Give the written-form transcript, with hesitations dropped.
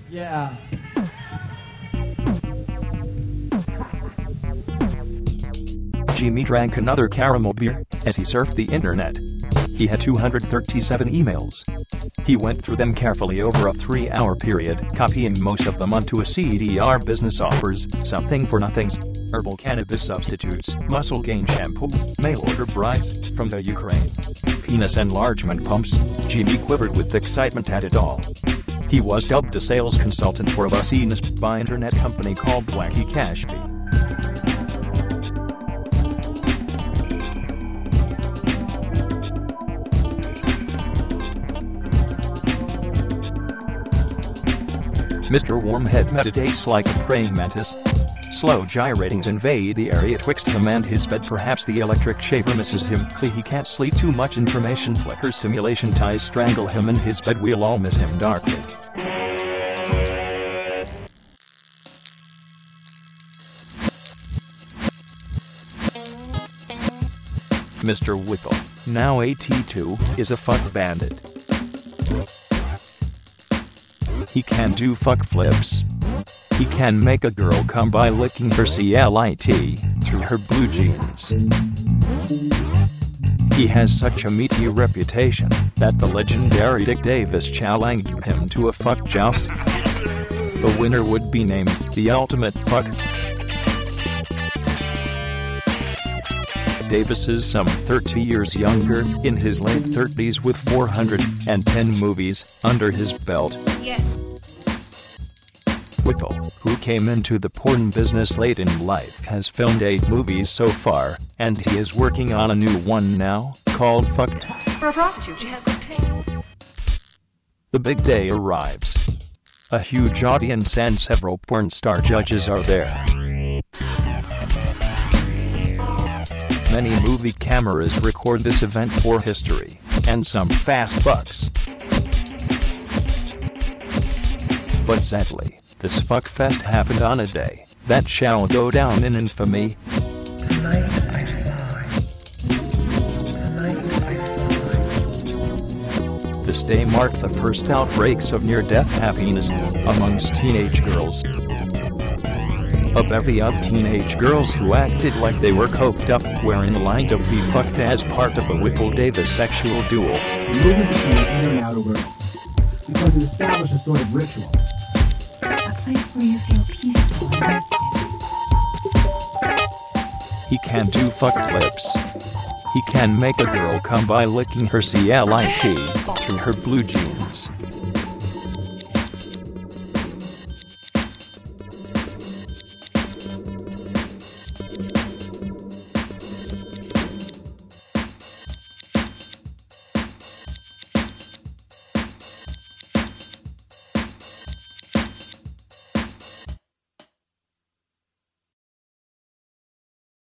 Yeah. Jimmy drank another caramel beer as he surfed the internet. He had 237 emails. He went through them carefully over a 3-hour period, copying most of them onto a CDR: business offers, something for nothings, herbal cannabis substitutes, muscle gain shampoo, mail order brides from the Ukraine, penis enlargement pumps. Jimmy quivered with excitement at it all. He was dubbed a sales consultant for a business by internet company called Wacky Cashby. Mr. Wormhead meditates like a praying mantis. Slow gyratings invade the area twixt him and his bed. Perhaps the electric shaver misses him. He can't sleep. Too much information flickers. Stimulation ties strangle him in his bed. We'll all miss him darkly. Mr. Whipple, now 82, is a fuck bandit. He can do fuck flips. He can make a girl come by licking her clit through her blue jeans. He has such a meaty reputation that the legendary Dick Davis challenged him to a fuck joust. The winner would be named the ultimate fuck. Davis is some 30 years younger, in his late 30s with 410 movies under his belt. Yes. Whipple, who came into the porn business late in life, has filmed 8 movies so far, and he is working on a new one now, called Fucked. For a prostitute, she has good taste. The big day arrives. A huge audience and several porn star judges are there. Many movie cameras record this event for history, and some fast bucks. But sadly, this fuck fest happened on a day that shall go down in infamy. Tonight I fly. Tonight I fly. This day marked the first outbreaks of near-death happiness amongst teenage girls. A bevy of teenage girls who acted like they were coked up were in line to be fucked as part of the Whipple-Davis sexual duel. The movement became in and out over because it established a sort of ritual. A place where you feel peaceful and rested. He can do fuck flips. He can make a girl come by licking her clit through her blue jeans.